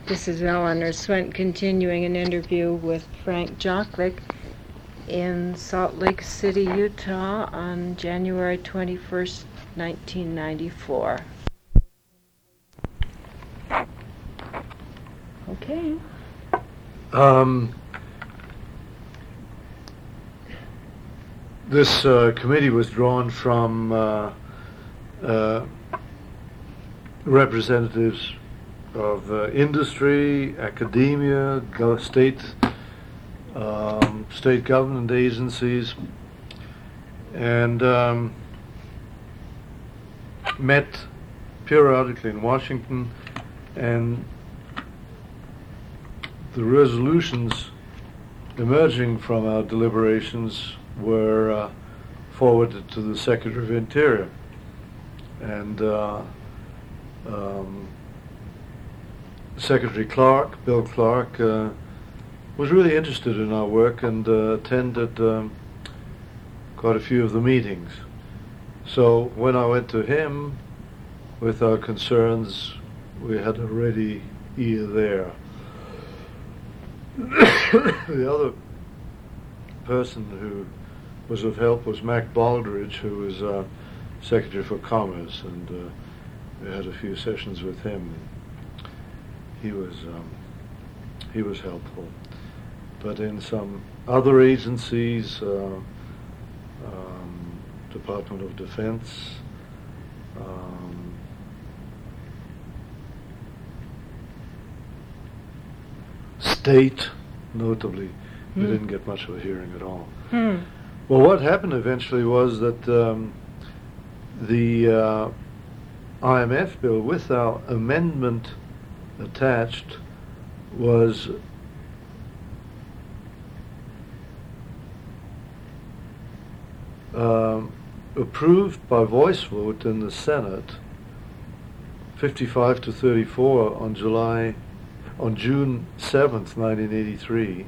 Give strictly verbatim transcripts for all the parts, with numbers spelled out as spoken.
This is Eleanor Swint continuing an interview with Frank Jochlik in Salt Lake City, Utah on January twenty-first, nineteen ninety-four. Okay. Um, this uh, committee was drawn from uh, uh, representatives of uh, industry, academia, go- state, um, state government agencies, and um, met periodically in Washington, and the resolutions emerging from our deliberations were uh, forwarded to the Secretary of Interior, and uh, um, Secretary Clark, Bill Clark, uh, was really interested in our work and uh, attended um, quite a few of the meetings. So when I went to him with our concerns, we had a ready ear there. The other person who was of help was Mac Baldridge, who was uh, Secretary for Commerce, and uh, we had a few sessions with him. He was um, he was helpful, but in some other agencies, uh, um, Department of Defense, um, State, notably, Hmm. we didn't get much of a hearing at all. Hmm. Well, what happened eventually was that um, the uh, I M F bill, with our amendment attached, was um, approved by voice vote in the Senate, fifty-five to thirty-four on July, on June seventh, nineteen eighty-three.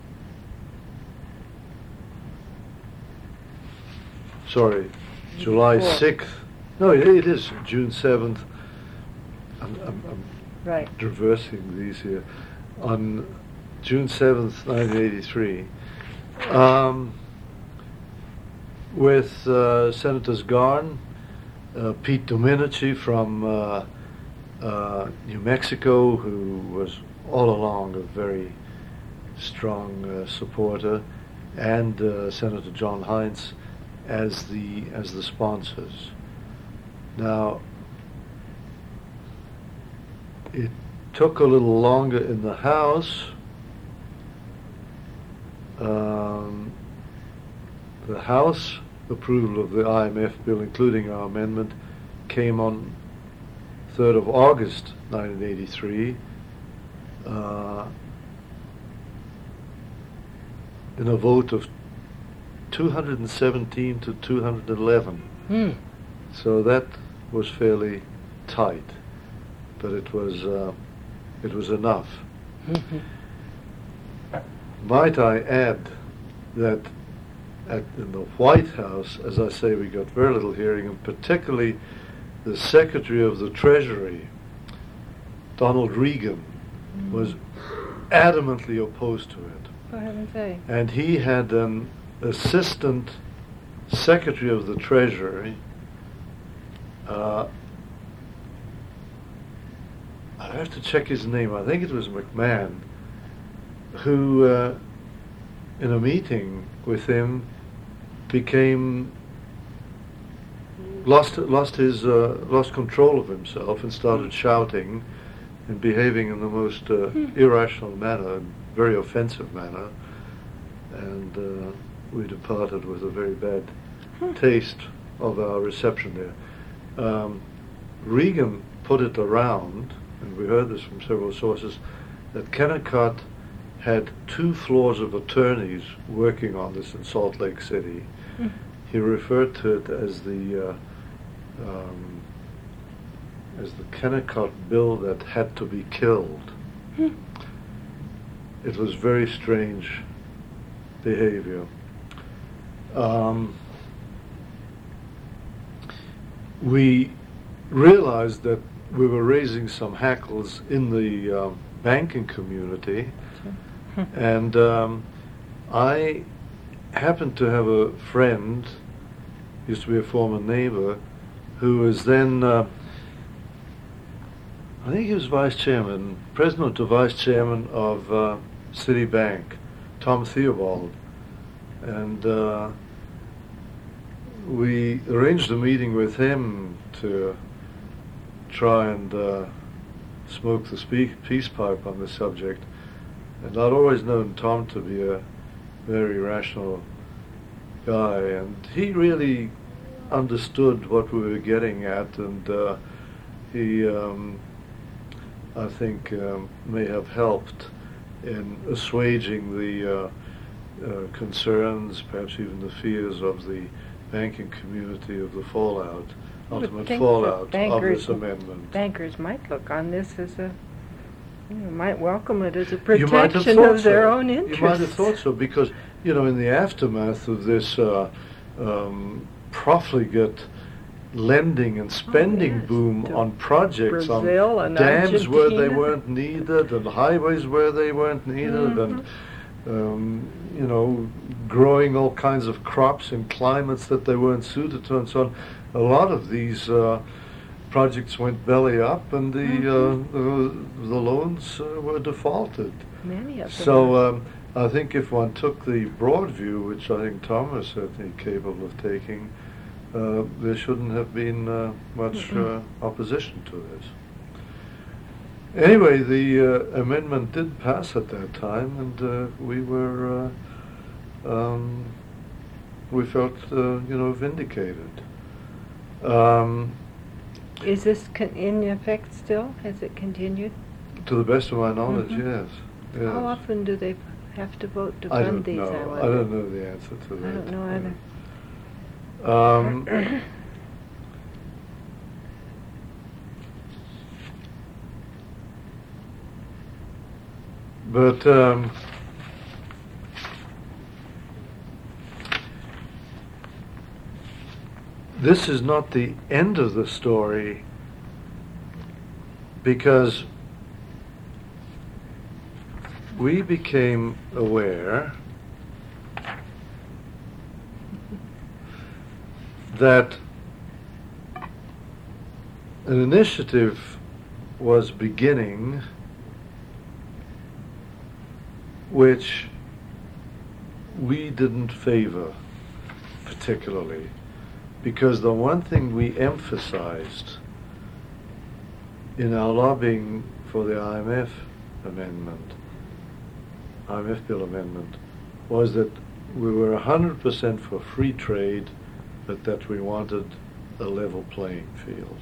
Sorry, July sixth. No, it, it is June seventh. I'm, I'm, I'm Right. reversing these here. On June seventh, nineteen eighty-three, um, with uh, Senators Garn, uh, Pete Domenici from uh, uh, New Mexico, who was all along a very strong uh, supporter, and uh, Senator John Heinz as the as the sponsors. Now, it took a little longer in the House. Um, the House approval of the I M F bill, including our amendment, came on third of August, nineteen eighty-three. Uh, in a vote of two hundred seventeen to two hundred eleven. Hmm. So that was fairly tight, but it was uh, it was enough. Might I add that at, in the White House, as I say, we got very little hearing, and particularly the Secretary of the Treasury, Donald Regan, Mm. was adamantly opposed to it. For heaven's sake. And he had an assistant Secretary of the Treasury, uh, I have to check his name, I think it was McMahon, who uh, in a meeting with him became lost lost his uh, lost control of himself and started shouting and behaving in the most uh, irrational manner, and very offensive manner, and uh, we departed with a very bad taste of our reception there. Um, Regan put it around, and we heard this from several sources, that Kennecott had two floors of attorneys working on this in Salt Lake City. Mm. He referred to it as the uh, um, as the Kennecott bill that had to be killed. Mm. It was very strange behavior. Um, we realized that we were raising some hackles in the um, banking community. And um, I happened to have a friend, used to be a former neighbor, who was then, uh, I think he was vice chairman, president or vice chairman of uh, Citibank, Tom Theobald. And uh, we arranged a meeting with him to try and uh, smoke the spe- peace pipe on the subject. And I'd always known Tom to be a very rational guy, and he really understood what we were getting at, and uh, he, um, I think, um, may have helped in assuaging the uh, uh, concerns, perhaps even the fears of the banking community of the fallout, ultimate fallout of this amendment. Bankers might look on this as a, you know, might welcome it as a You might have protection thought of their so. own interests. You might have thought so, because, you know, in the aftermath of this uh, um, profligate lending and spending Oh, yes, boom to on projects, Brazil on and dams where they Argentina. weren't needed, and highways where they weren't needed, Mhm. and um, you know, growing all kinds of crops in climates that they weren't suited to, and so on. A lot of these uh, projects went belly up, and the Mhm. uh, the, the loans uh, were defaulted. Many of them. So um, I think if one took the broad view, which I think Tom is certainly capable of taking, uh, there shouldn't have been uh, much uh, opposition to this. Anyway, the uh, amendment did pass at that time, and uh, we were, uh, um, we felt, uh, you know, vindicated. Um, Is this con- in effect still? Has it continued? to the best of my knowledge, Mhm. yes. yes. How often do they have to vote to I fund don't these? know. I I, wonder. don't know the answer to that. I don't know either. Um, but um, this is not the end of the story, because we became aware that an initiative was beginning which we didn't favor particularly, because the one thing we emphasized in our lobbying for the I M F amendment, I M F bill amendment, was that we were one hundred percent for free trade, but that we wanted a level playing field.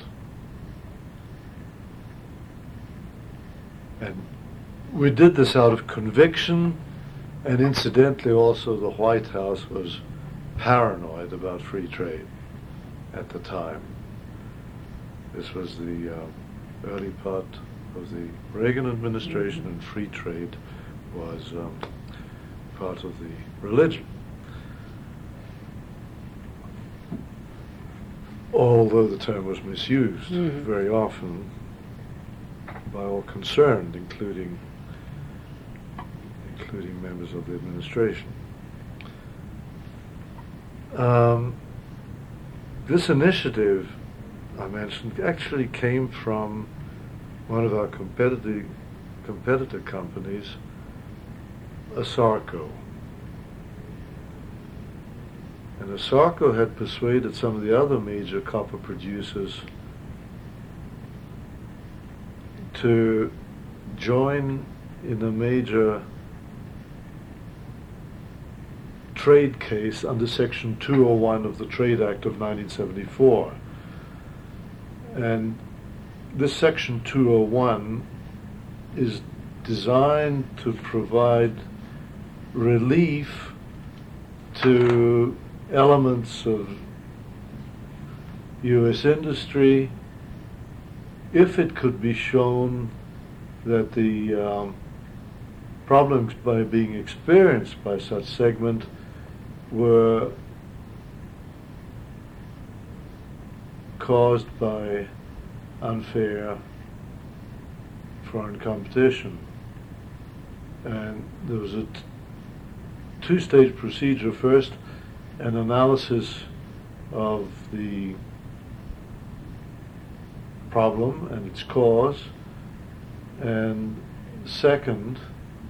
And we did this out of conviction, and incidentally also the White House was paranoid about free trade at the time. This was the uh, early part of the Reagan administration, and free trade was um, part of the religion. Although the term was misused Mhm. very often by all concerned, including including members of the administration. Um, this initiative I mentioned actually came from one of our competitive competitor companies, ASARCO. And ASARCO had persuaded some of the other major copper producers to join in a major trade case under Section two oh one of the Trade Act of nineteen seventy-four. And this Section two oh one is designed to provide relief to elements of U S industry if it could be shown that the um, problems by being experienced by such segment were caused by unfair foreign competition. And there was a t- two-stage procedure. First, an analysis of the problem and its cause, and second,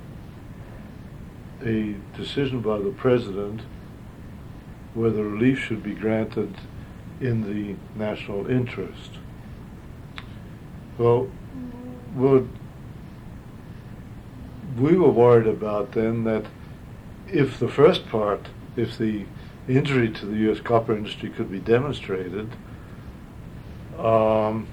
a decision by the president whether relief should be granted in the national interest. Well, what we were worried about then, that if the first part, if the injury to the U S copper industry could be demonstrated, um,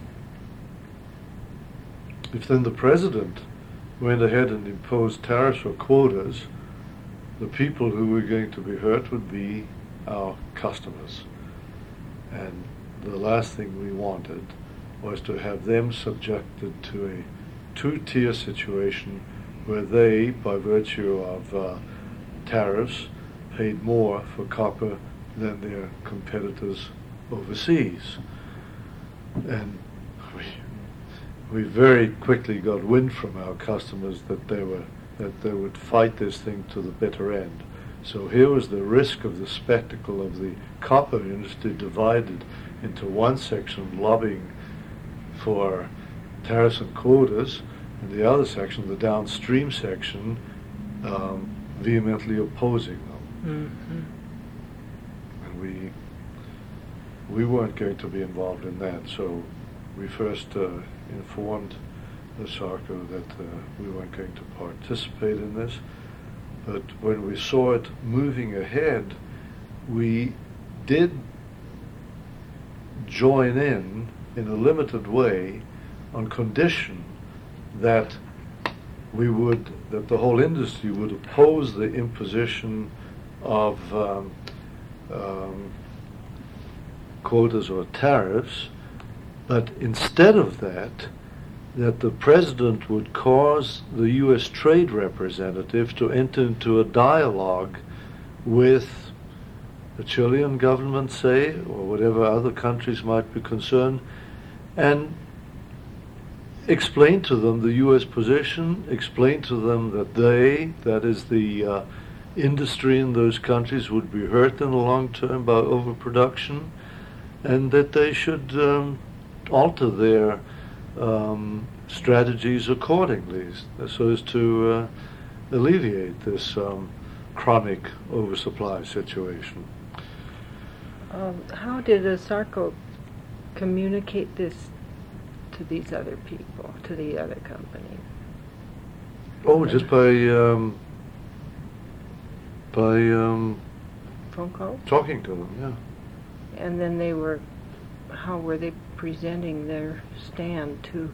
if then the president went ahead and imposed tariffs or quotas, the people who were going to be hurt would be our customers. And the last thing we wanted was to have them subjected to a two-tier situation where they, by virtue of uh, tariffs, paid more for copper than their competitors overseas. And we, we very quickly got wind from our customers that they were that they would fight this thing to the bitter end. So here was the risk of the spectacle of the copper industry divided into one section lobbying for tariffs and quotas, and the other section, the downstream section, um, vehemently opposing them. Mm-hmm. And we we weren't going to be involved in that, so we first uh, informed the SARCO that uh, we weren't going to participate in this. But when we saw it moving ahead, we did join in in a limited way on condition that we would, that the whole industry would oppose the imposition of um, um, quotas or tariffs, but instead of that, that the president would cause the U S trade representative to enter into a dialogue with the Chilean government, say, or whatever other countries might be concerned, and explain to them the U S position, explain to them that they, that is the uh, industry in those countries, would be hurt in the long term by overproduction, and that they should um, alter their um, strategies accordingly so as to uh, alleviate this um, chronic oversupply situation. Um, how did the SARCO communicate this to these other people, to the other companies? Oh, just by um, by um, phone calls? Talking to them, yeah. And then they were, how were they presenting their stand to?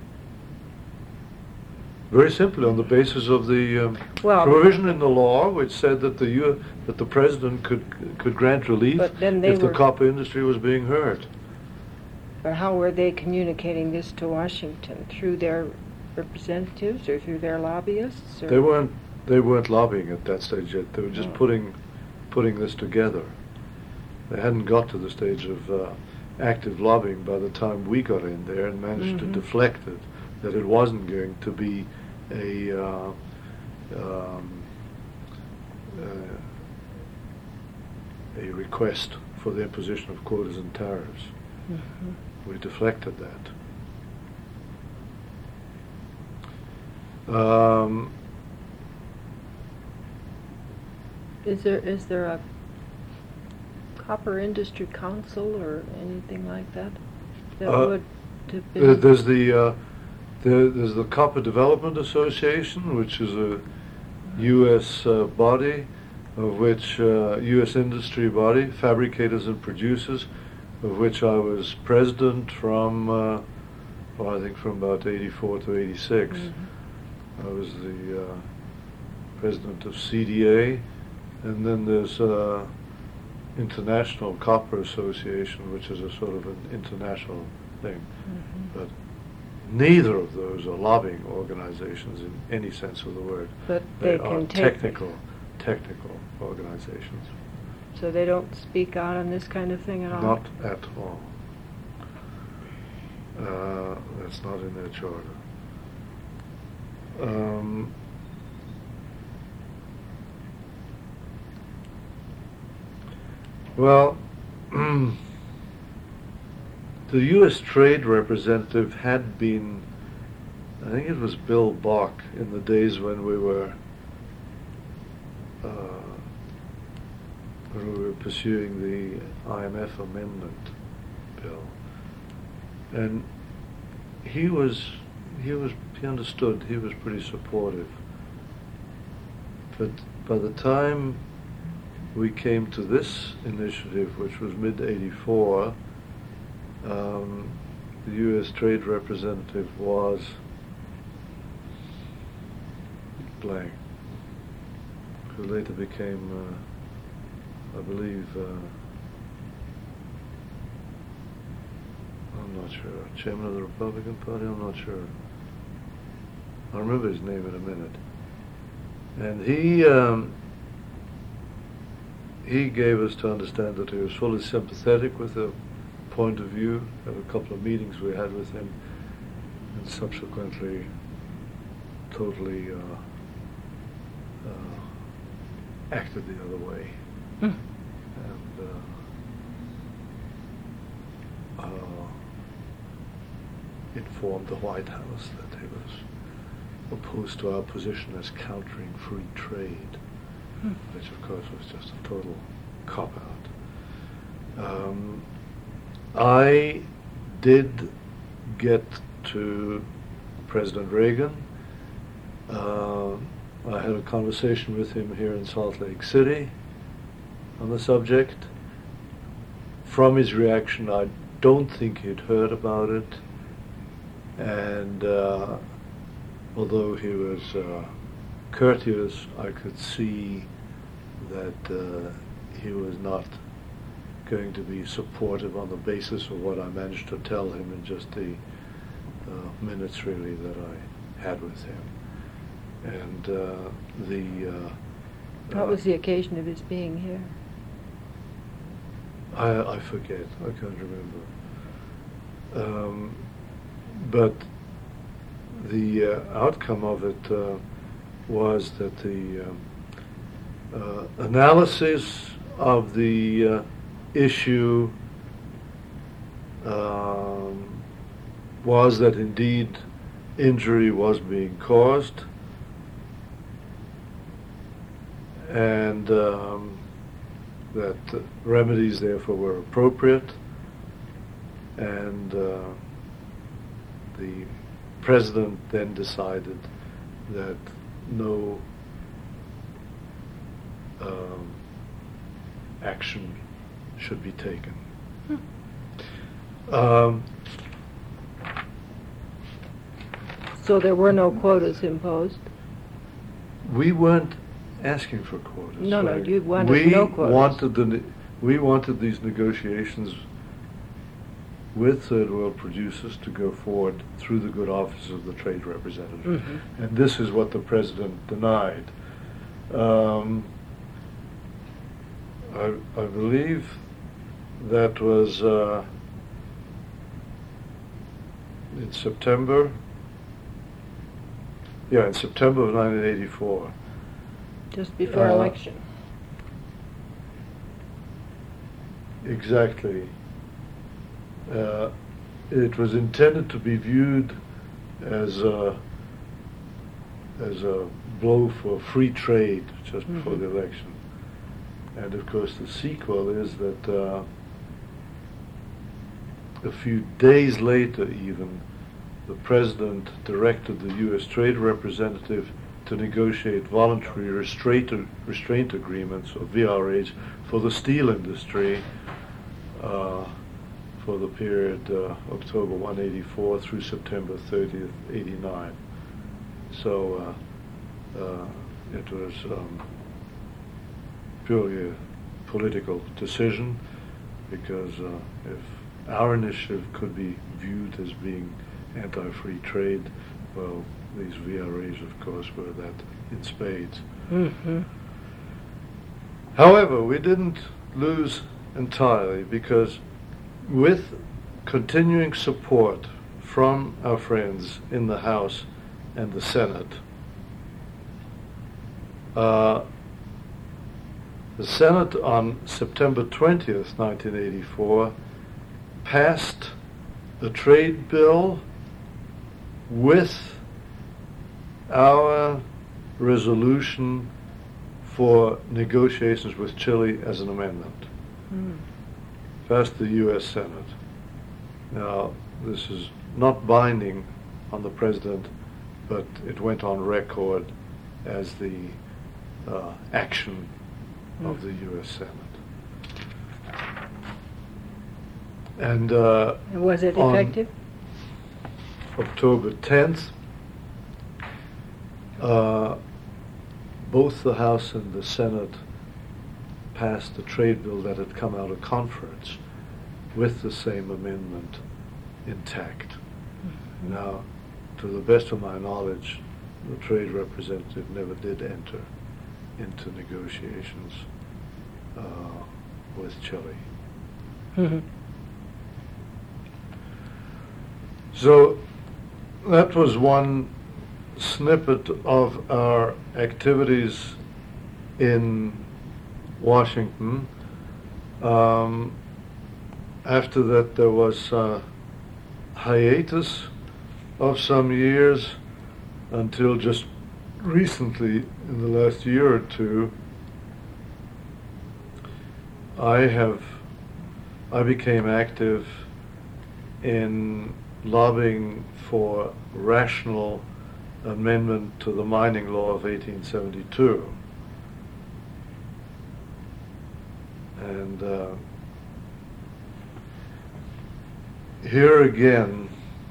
Very simply, on the basis of the um, well, provision in the law, which said that the U- that the president could could grant relief but then they if were, the copper industry was being hurt. But how were they communicating this to Washington? Through their representatives or through their lobbyists? Or? They weren't they weren't lobbying at that stage yet. They were just oh. putting putting this together. They hadn't got to the stage of uh, active lobbying by the time we got in there and managed mm-hmm. to deflect it, that it wasn't going to be a uh, um, uh, a request for the imposition of quotas and tariffs. Mm-hmm. We deflected that. Um, is there is there a Copper Industry Council or anything like that that uh, would have been? There's the uh, there, there's the Copper Development Association, which is a U S uh, body, of which uh, U S industry body, fabricators and producers, of which I was president from, uh, well, I think from about eighty-four to eighty-six. Mm-hmm. I was the uh, president of C D A, and then there's uh, International Copper Association, which is a sort of an international thing. Mm-hmm. But neither of those are lobbying organizations in any sense of the word. But they, they can are take technical, technical organizations. So they don't speak out on this kind of thing at all? Not at all. Uh, that's not in their charter. Um, Well, the U S trade representative had been, I think it was Bill Bach, in the days when we were uh, when we were pursuing the I M F amendment bill, and he was he was he understood, he was pretty supportive. But by the time we came to this initiative, which was mid eighty-four, um, the U S trade representative was blank, who later became, uh, I believe, uh, I'm not sure, chairman of the Republican Party, I'm not sure. I'll remember his name in a minute. And he um, he gave us to understand that he was fully sympathetic with the point of view. There were a couple of meetings we had with him, and subsequently totally uh, uh, acted the other way. Mm. And uh, uh, informed the White House that he was opposed to our position as countering free trade, Hmm. which of course was just a total cop-out. Um, I did get to President Reagan. Uh, I had a conversation with him here in Salt Lake City on the subject. From his reaction, I don't think he'd heard about it, and uh, although he was uh, courteous, I could see that uh, he was not going to be supportive on the basis of what I managed to tell him in just the uh, minutes really that I had with him. And uh, the... Uh, What was the occasion of his being here? I, I forget, I can't remember. Um, but the uh, outcome of it uh, was that the um, uh, analysis of the uh, issue um, was that indeed injury was being caused, and um, that uh, remedies therefore were appropriate, and uh, the President then decided that no um, action should be taken. Hmm. Um, So there were no quotas imposed? we weren't asking for quotas. No, no, right? you wanted we no quotas. Wanted the, ne- we wanted these negotiations with third world producers to go forward through the good office of the trade representative. Mhm. And this is what the President denied. Um, I, I believe that was uh, in September. Yeah, in September of nineteen eighty-four. Just before Uh, election? Exactly. Uh, it was intended to be viewed as a, as a blow for free trade just before Mhm. the election. And of course the sequel is that uh, a few days later even, the President directed the U S Trade Representative to negotiate voluntary restraint, restraint agreements, or V R As, for the steel industry uh, for the period uh, October first eighty-four through September thirtieth eighty-nine. So uh, uh, it was um, purely a political decision, because uh, if our initiative could be viewed as being anti-free trade, well, these V R As, of course, were that in spades. Mm-hmm. However, we didn't lose entirely, because with continuing support from our friends in the House and the Senate, uh, The Senate on September twentieth, nineteen eighty-four, passed a trade bill with our resolution for negotiations with Chile as an amendment. Mm. Passed the U S Senate. Now, this is not binding on the President, but it went on record as the uh, action mm. of the U S Senate. And uh, was it effective? October tenth, uh, both the House and the Senate passed a trade bill that had come out of conference with the same amendment intact. Mm-hmm. Now, to the best of my knowledge, the trade representative never did enter into negotiations uh, with Chile. Mm-hmm. So that was one snippet of our activities in Washington. Um, after that, there was a hiatus of some years until just recently, in the last year or two, I have I became active in lobbying for rational amendment to the mining law of eighteen seventy-two. And uh, here again,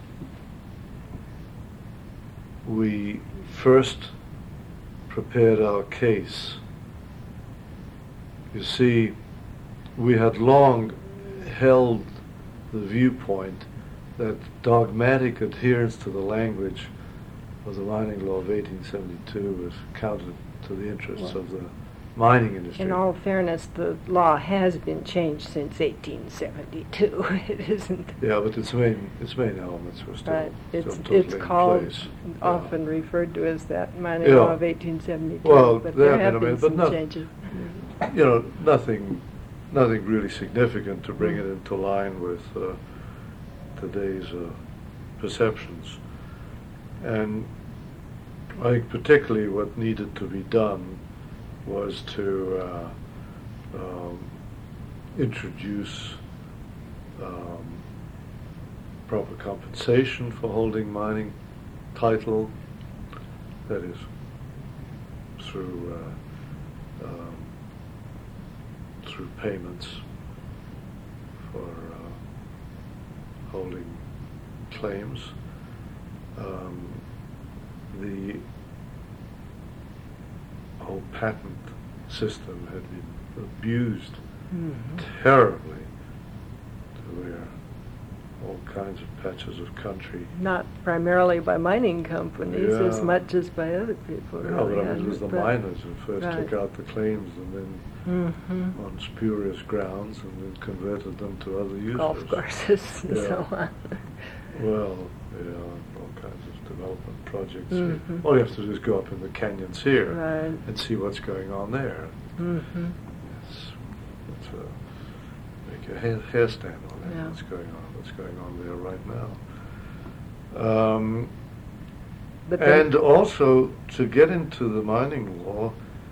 we first prepared our case. You see, we had long held the viewpoint that dogmatic adherence to the language of the mining law of eighteen seventy-two was counter to the interests well, of the mining industry. In all fairness, the law has been changed since eighteen seventy-two. It isn't. Yeah, but its main its main elements were still, right. It's still totally it's in called place. often yeah. referred to as that mining Yeah. law of eighteen seventy-two. Well, but there there have have been, been but some not- changes. You know, nothing nothing really significant to bring Mm. it into line with uh, today's uh, perceptions. And I think particularly what needed to be done was to uh, um, introduce um, proper compensation for holding mining title, that is, through uh, um, through payments for uh, holding claims. Um, the whole patent system had been abused Mm-hmm. terribly to where all kinds of patches of country. Not primarily by mining companies as Yeah. much as by other people. Yeah, really, but I mean, it hasn't was the But- miners who first right. took out the claims and then Mhm. on spurious grounds and then converted them to other uses. Golf courses and Yeah. so on. Well, yeah, all kinds of development projects. Mhm. All you have to do is go up in the canyons here Right. and see what's going on there. Mm-hmm. It's, it's uh, make your hair, hair stand on that. Yeah. What's going on? What's going on there right now? Um, But then- and also to get into the mining law,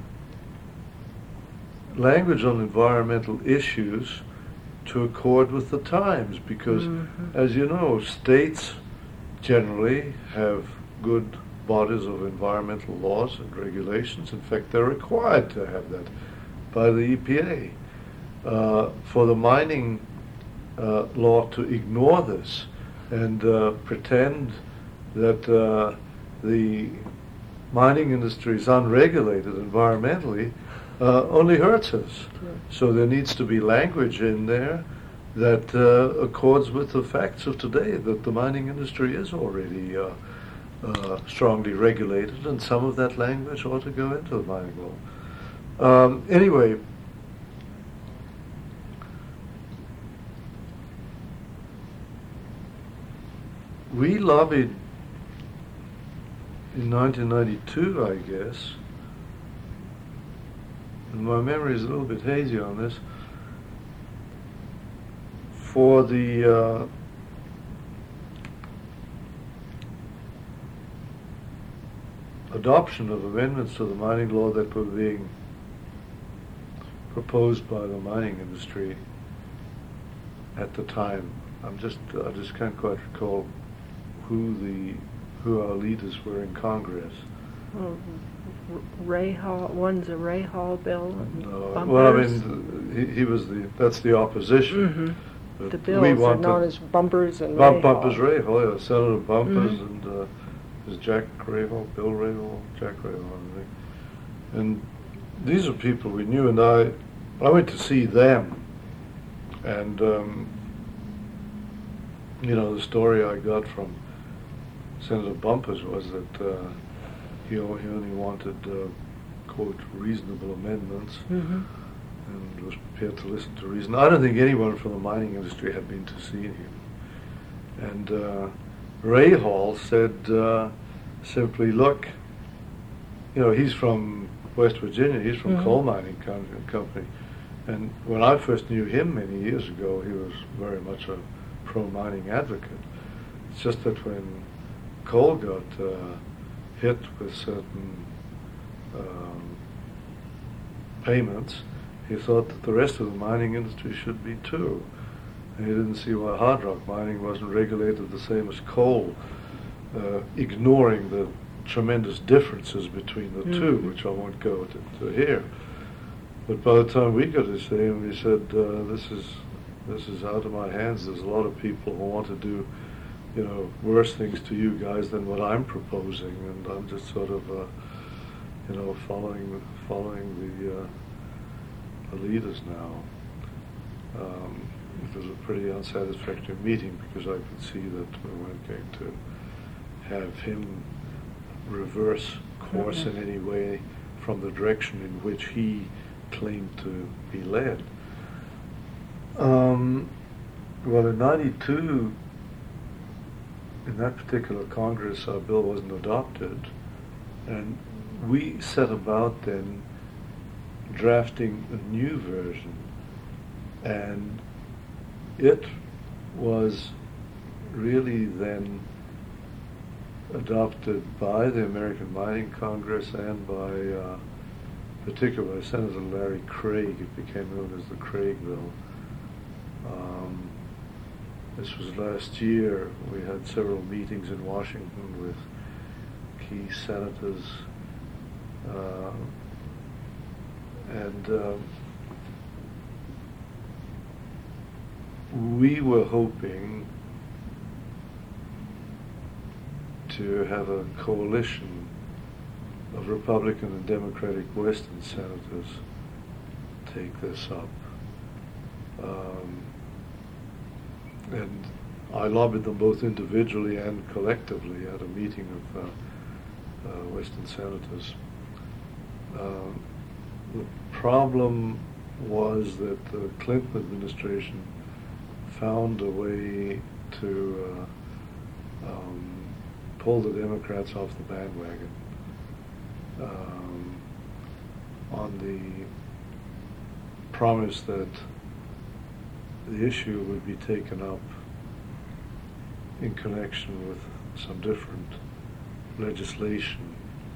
language on environmental issues to accord with the times, because Mhm. as you know, states generally have good bodies of environmental laws and regulations. In fact, they're required to have that by the E P A. Uh, for the mining uh, law to ignore this and uh, pretend that uh, the mining industry is unregulated environmentally uh, only hurts us. Sure. So there needs to be language in there that uh, accords with the facts of today, that the mining industry is already uh, uh, strongly regulated, and some of that language ought to go into the mining law. Um, anyway, we lobbied in nineteen ninety-two, I guess, and my memory is a little bit hazy on this, for the uh, adoption of amendments to the mining law that were being proposed by the mining industry at the time. I'm just I just can't quite recall who the who our leaders were in Congress. Well, Ray Hall, one's a Ray Hall bill. And No, bumpers. well, I mean, he, he was the that's the opposition. Mm-hmm. But The bills we are wanted known as bumpers and Bump, Ray Bumpers Hall. Ray Hall, yeah, Senator Bumpers Mhm. and uh, is Jack Ray Hall, Bill Ray Hall, Jack Ray Hall, I think. And these are people we knew, and I I went to see them, and um, you know, the story I got from Senator Bumpers was that uh, he, o- he only wanted uh, quote reasonable amendments. Mm-hmm. And was prepared to listen to reason. I don't think anyone from the mining industry had been to see him. And uh, Ray Hall said uh, simply, look, you know, he's from West Virginia, he's from Mhm. coal mining com- company. And when I first knew him many years ago, he was very much a pro-mining advocate. It's just that when coal got uh, hit with certain um, payments, he thought that the rest of the mining industry should be too. And he didn't see why hard rock mining wasn't regulated the same as coal, uh, ignoring the tremendous differences between the Mm. two, which I won't go to, to here. But by the time we got to see him, he said, uh, "This is this is out of my hands. There's a lot of people who want to do, you know, worse things to you guys than what I'm proposing, and I'm just sort of, uh, you know, following following the." Uh, the leaders now. Um, it was a pretty unsatisfactory meeting because I could see that we weren't going to have him reverse course Mhm. in any way from the direction in which he claimed to be led. Um, well, in ninety-two, in that particular Congress, our bill wasn't adopted, and we set about then drafting a new version, and it was really then adopted by the American Mining Congress and by uh, particularly by Senator Larry Craig. It became known as the Craig Bill. Um, this was last year. We had several meetings in Washington with key senators. Uh, And um, we were hoping to have a coalition of Republican and Democratic Western senators take this up. Um, and I lobbied them both individually and collectively at a meeting of uh, uh, Western senators. Um, The problem was that the Clinton administration found a way to uh, um, pull the Democrats off the bandwagon um, on the promise that the issue would be taken up in connection with some different legislation,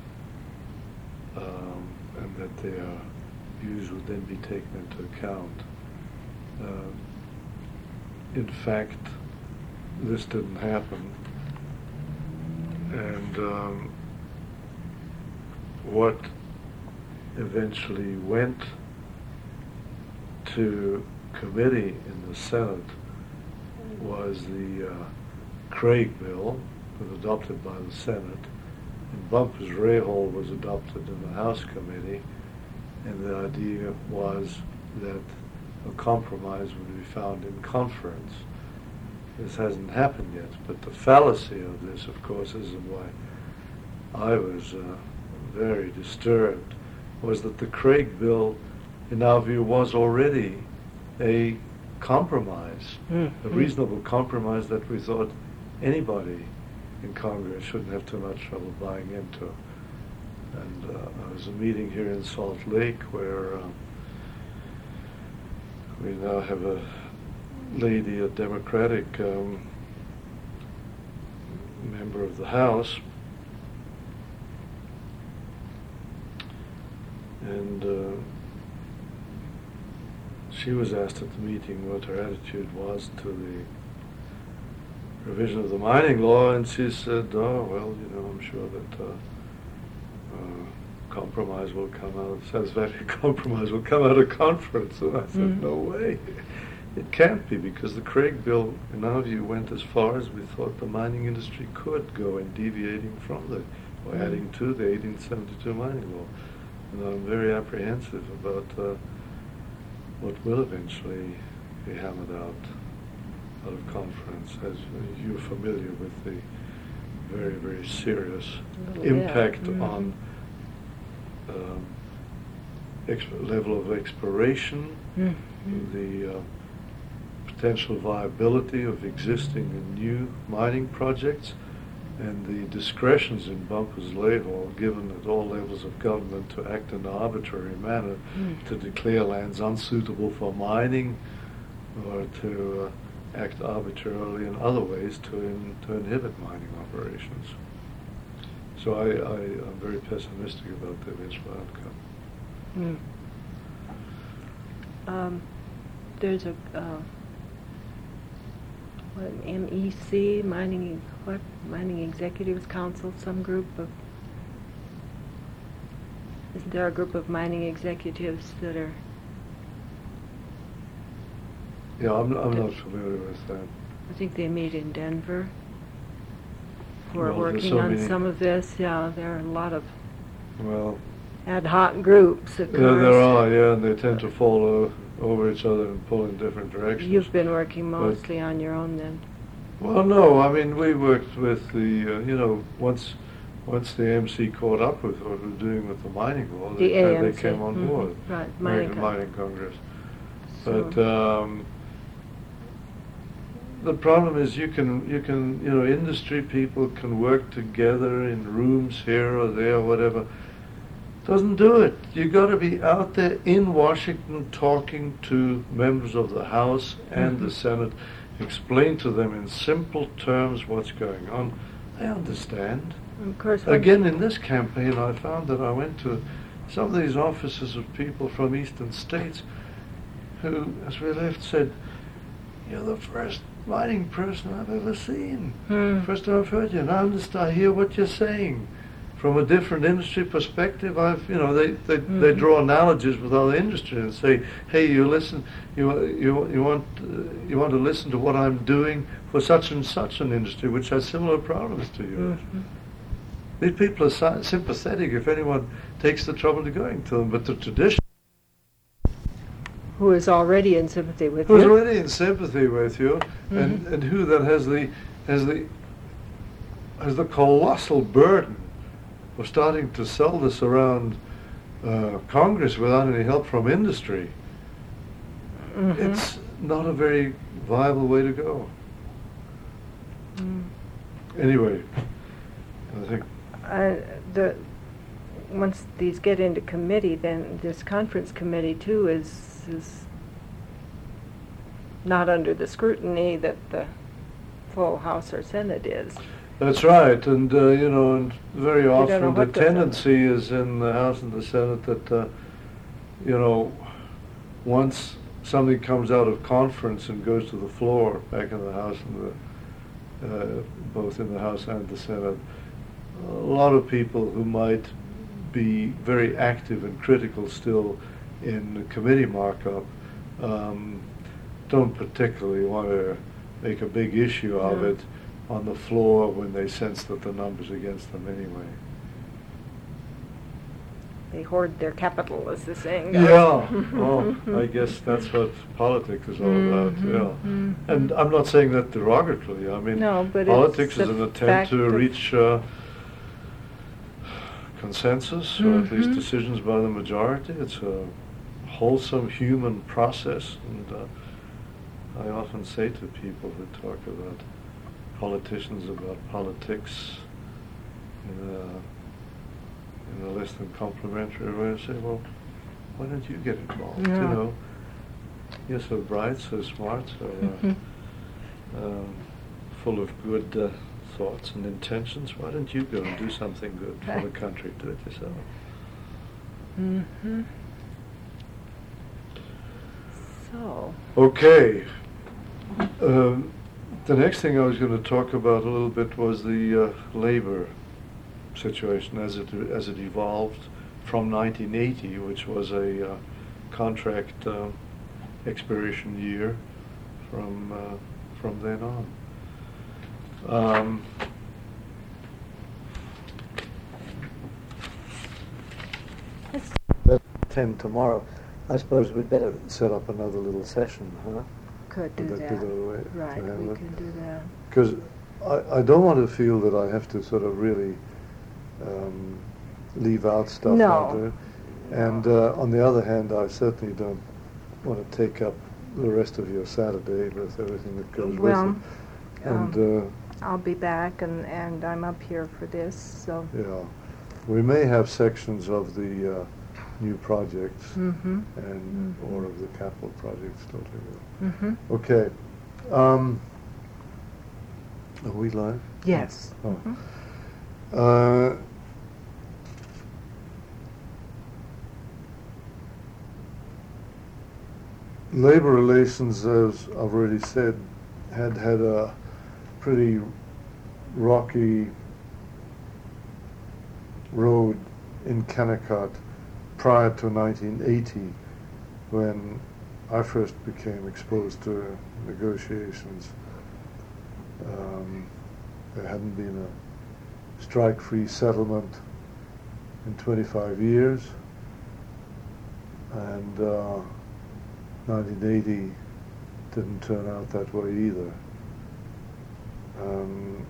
um, and that their views would then be taken into account. Uh, in fact, this didn't happen, and um, what eventually went to committee in the Senate was the uh, Craig bill, was adopted by the Senate, and Bumpers Ray Hall was adopted in the House committee, and the idea was that a compromise would be found in conference. This hasn't happened yet, but the fallacy of this, of course, is why I was uh, very disturbed, was that the Craig bill, in our view, was already a compromise, Mm-hmm. a reasonable compromise that we thought anybody in Congress shouldn't have too much trouble buying into. And uh, there was a meeting here in Salt Lake where um, we now have a lady, a Democratic um, member of the House, and uh, she was asked at the meeting what her attitude was to the revision of the mining law, and she said, oh, well, you know, I'm sure that uh, uh, compromise will come out, satisfactory compromise will come out of conference. And I said, mm. no way. It can't be, because the Craig Bill, in our view, went as far as we thought the mining industry could go in deviating from the, or adding to the eighteen seventy-two mining law. And I'm very apprehensive about uh, what will eventually be hammered out out of conference, as you're familiar with the very, very serious oh, impact yeah. mm-hmm. on um, exp- level of exploration, mm-hmm. the uh, potential viability of existing and new mining projects, and the discretions in Bumpers Lay-Hall given at all levels of government to act in an arbitrary manner mm. to declare lands unsuitable for mining, or to uh, act arbitrarily in other ways to, in, to inhibit mining operations. So I, I, I'm very pessimistic about the eventual outcome. Mm. Um, there's a uh, what, M E C, Mining what Mining Executives Council, some group of. Isn't there a group of mining executives that are? Yeah, I'm, I'm not familiar with that. I think they meet in Denver. Who are well, working so on many, some of this. Yeah, there are a lot of well ad hoc groups. Of yeah, course. there are. Yeah, and they tend to fall uh, over each other and pull in different directions. You've been working mostly but, on your own then. Well, no. I mean, we worked with the. Uh, you know, once once the A M C caught up with what we were doing with the mining law, the they, A M C. they came on mm-hmm. board. Right, American mining, Mining Congress. So But um, the problem is, you can you can you know, industry people can work together in rooms here or there, or whatever. Doesn't do it. You got to be out there in Washington talking to members of the House and mm-hmm. the Senate, explain to them in simple terms what's going on. They understand. Of course. Again, in this campaign, I found that I went to some of these offices of people from eastern states who, as we left, said, "You're the first mining person I've ever seen. Hmm. First time I've heard you, and I understand. I hear what you're saying. From a different industry perspective, I've, you know, they they, mm-hmm. they draw analogies with other industry and say, hey, you listen, you you you want uh, you want to listen to what I'm doing for such and such an industry which has similar problems to yours." Mm-hmm. These people are si- sympathetic if anyone takes the trouble to going to them, but the tradition. Who is already in sympathy with Who's you. Who's already in sympathy with you, mm-hmm. and and who then has the has the has the colossal burden of starting to sell this around uh, Congress without any help from industry. Mm-hmm. It's not a very viable way to go. Mm. Anyway, I think uh, the once these get into committee, then this conference committee too is is not under the scrutiny that the full House or Senate is. That's right, and uh, you know, and very often the the tendency is in the House and the Senate that, uh, you know, once something comes out of conference and goes to the floor back in the House and the, uh, both in the House and the Senate, a lot of people who might be very active and critical still in the committee markup um, don't particularly want to make a big issue of yeah. it on the floor when they sense that the numbers against them anyway. They hoard their capital, as the saying goes. Yeah, well, I guess that's what politics is all about, mm-hmm. yeah. Mm-hmm. And I'm not saying that derogatorily. I mean, no, but politics it's is an attempt to reach uh, consensus, mm-hmm. or at least decisions by the majority. It's a wholesome human process, and uh, I often say to people who talk about politicians, about politics, uh, in a less than complimentary way and say, well, why don't you get involved? Yeah. You know, you're so bright, so smart, so uh, um, full of good uh, thoughts and intentions. Why don't you go and do something good for the country? Do it yourself. Mm-hmm. So. Okay. Um, the next thing I was going to talk about a little bit was the uh, labor situation as it as it evolved from nineteen eighty, which was a uh, contract uh, expiration year, from uh, from then on. Um, ten tomorrow. I suppose we'd better set up another little session, huh? Could do Would that. be the way Right, to handle we it? can do that. Because I, I don't want to feel that I have to sort of really um, leave out stuff No. out there. And uh, on the other hand, I certainly don't want to take up the rest of your Saturday with everything that goes Well, with it. And um, uh, I'll be back, and, and I'm up here for this, so. yeah, we may have sections of the uh, new projects Mm-hmm. and Mhm. or of the capital projects. Totally. Mm-hmm. Okay. Um, are we live? Yes. Oh. Mhm. Uh, labor relations, as I've already said, had had a pretty rocky road in Kennecott prior to nineteen eighty, when I first became exposed to negotiations. Um, there hadn't been a strike-free settlement in twenty-five years, and uh, nineteen eighty didn't turn out that way either. Um,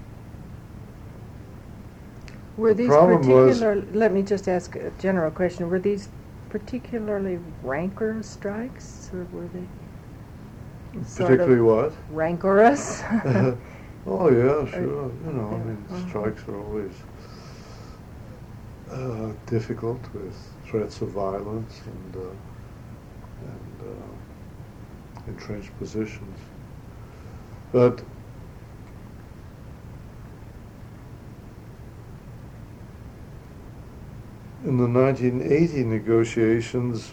Were The these problem was- particular, let me just ask a general question, were these particularly rancor strikes, or were they sort of particularly what? rancorous? Oh yeah, sure. You know, I mean, Uh-huh. strikes are always uh, difficult with threats of violence and uh, and uh, entrenched positions. But in the nineteen eighty negotiations,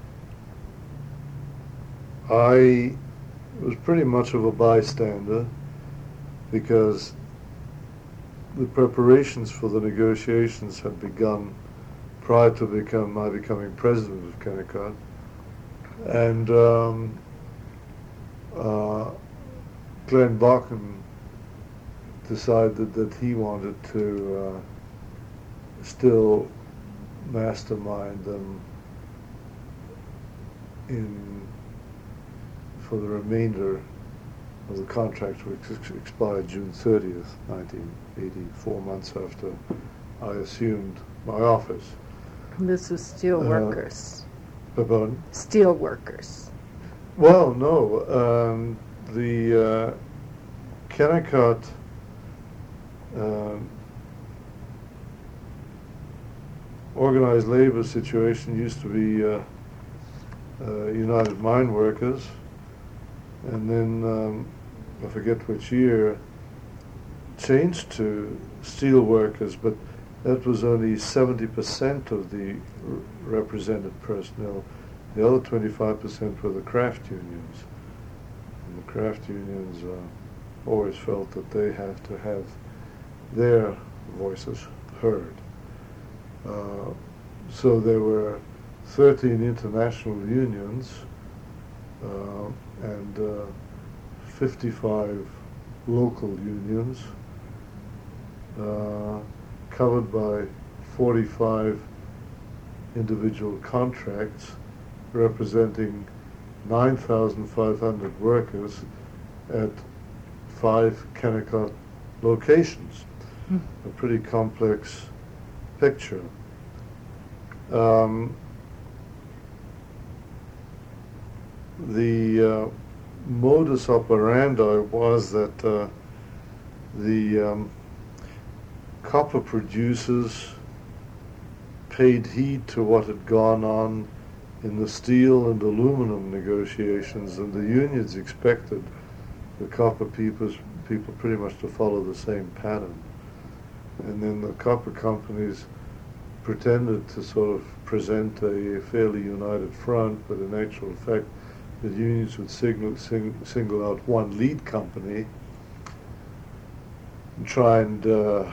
I was pretty much of a bystander, because the preparations for the negotiations had begun prior to become my becoming president of Kennecott, and um, uh, Glenn Bakken decided that he wanted to uh, still mastermind them in for the remainder of the contract, which ex- expired June thirtieth, nineteen eighty, four months after I assumed my office. This was steel Uh, workers. Pardon? Steel workers. Well, no. Um, the uh, Kennecott um, organized labor situation used to be uh, uh, United Mine Workers, and then um, I forget which year changed to steel workers, but that was only seventy percent of the r- represented personnel. The other twenty-five percent were the craft unions. And the craft unions uh, always felt that they have to have their voices heard. Uh, so there were thirteen international unions uh, and uh, fifty-five local unions, uh, covered by forty-five individual contracts representing nine thousand five hundred workers at five Kennecott locations. Hmm. A pretty complex picture. Um, the uh, modus operandi was that uh, the um, copper producers paid heed to what had gone on in the steel and aluminum negotiations, and the unions expected the copper peoples, people pretty much to follow the same pattern. And then the copper companies pretended to sort of present a fairly united front, but in actual fact, the unions would signal, sing, single out one lead company and try and uh,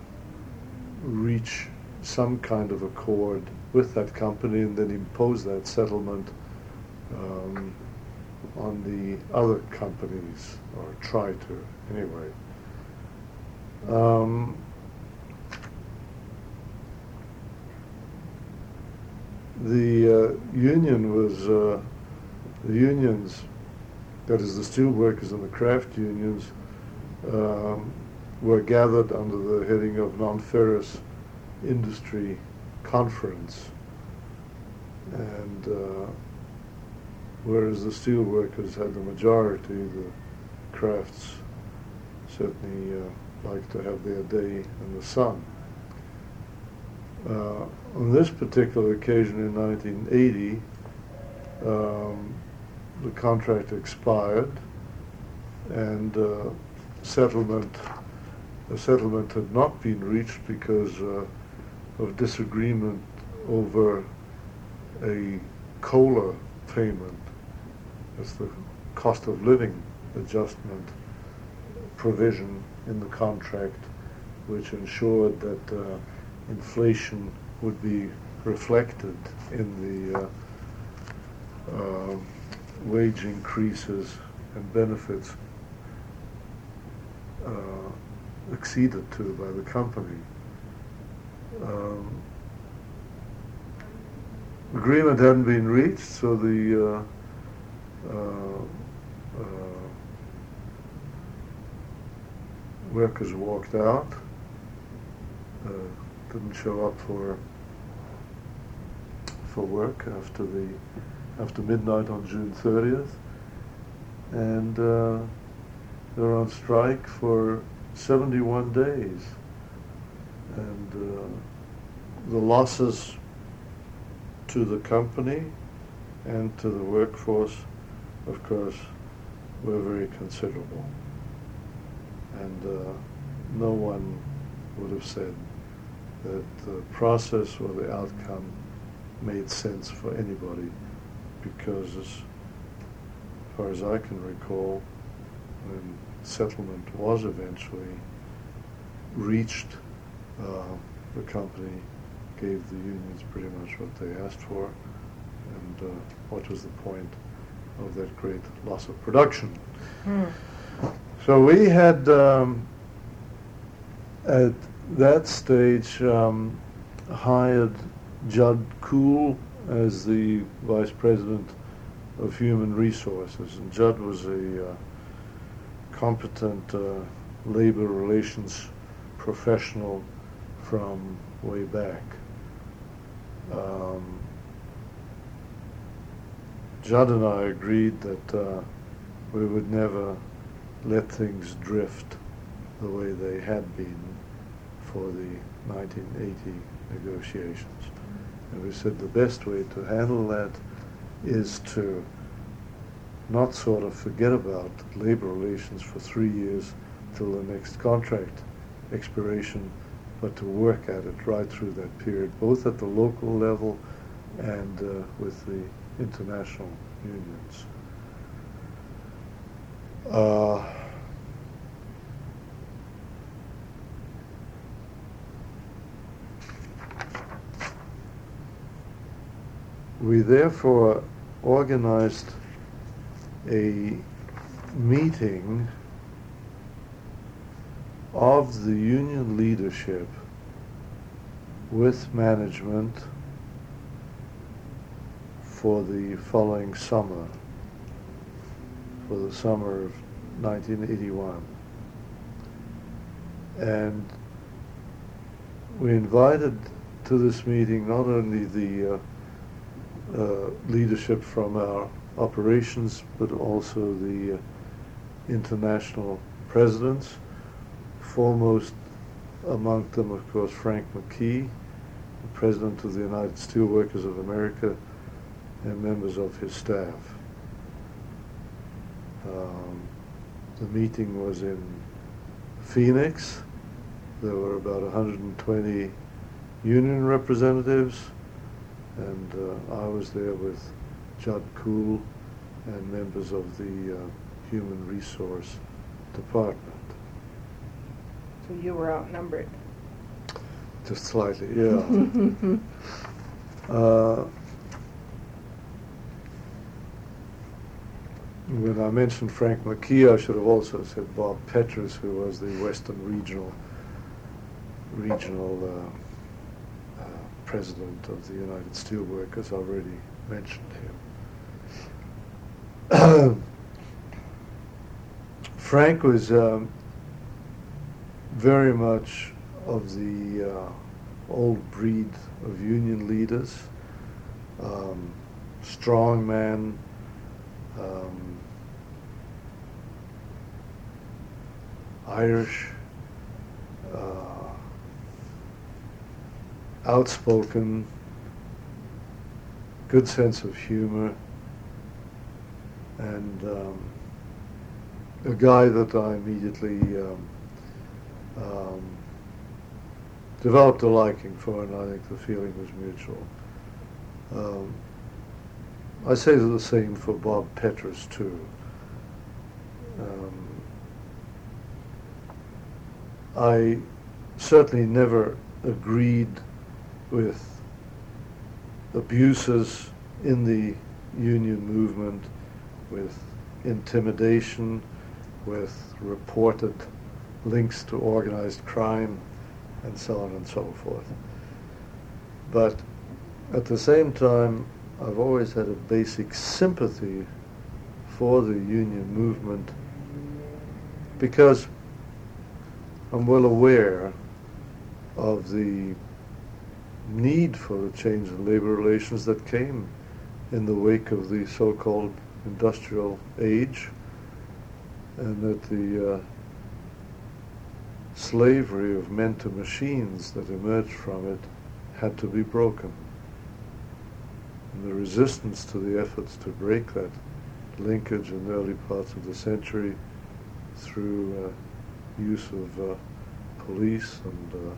reach some kind of accord with that company, and then impose that settlement um, on the other companies, or try to, anyway. Um, the uh, union was, uh, the unions, that is the steel workers and the craft unions, um, were gathered under the heading of non-ferrous industry conference, and uh, whereas the steel workers had the majority, the crafts certainly uh, like to have their day in the sun. Uh, on this particular occasion in nineteen eighty, um, the contract expired, and uh, settlement, a settlement had not been reached because uh, of disagreement over a COLA payment. That's the cost of living adjustment provision in the contract, which ensured that uh, inflation would be reflected in the uh, uh, wage increases and benefits uh, acceded to by the company. Um, agreement hadn't been reached, so the uh, uh, uh, workers walked out, uh, didn't show up for for work after the after midnight on June thirtieth, and uh, they're on strike for seventy-one days. And uh, the losses to the company and to the workforce, of course, were very considerable. And uh, no one would have said that the process or the outcome made sense for anybody, because as far as I can recall, when settlement was eventually reached, Uh, the company gave the unions pretty much what they asked for, and uh, what was the point of that great loss of production. Hmm. So we had, um, at that stage, um, hired Judd Kuhl as the Vice President of Human Resources, and Judd was a uh, competent uh, labor relations professional from way back. Um, Judd and I agreed that uh, we would never let things drift the way they had been for the nineteen eighty negotiations. And we said the best way to handle that is to not sort of forget about labor relations for three years till the next contract expiration, but to work at it right through that period, both at the local level and uh, with the international unions. Uh, we therefore organized a meeting of the union leadership with management for the following summer, for the summer of nineteen eighty-one. And we invited to this meeting not only the uh, uh, leadership from our operations, but also the uh, international presidents, foremost among them, of course, Frank McKee, the President of the United Steelworkers of America, and members of his staff. Um, the meeting was in Phoenix. There were about one hundred twenty union representatives, and uh, I was there with Judd Kuhl and members of the uh, Human Resource Department. So you were outnumbered. Just slightly, yeah. uh, when I mentioned Frank McKee, I should have also said Bob Petrus, who was the Western Regional regional uh, uh, president of the United Steelworkers. I already mentioned him. Frank was um, very much of the uh, old breed of union leaders, um, strong man, um, Irish, uh, outspoken, good sense of humor, and um, a guy that I immediately um, um, developed a liking for, and I think the feeling was mutual. Um, I say the same for Bob Petrus too. Um, I certainly never agreed with abuses in the union movement, with intimidation, with reported links to organized crime, and so on and so forth. But at the same time, I've always had a basic sympathy for the union movement because I'm well aware of the need for a change in labor relations that came in the wake of the so-called industrial age, and that the uh, slavery of men to machines that emerged from it had to be broken. And the resistance to the efforts to break that linkage in the early parts of the century through uh, use of uh, police and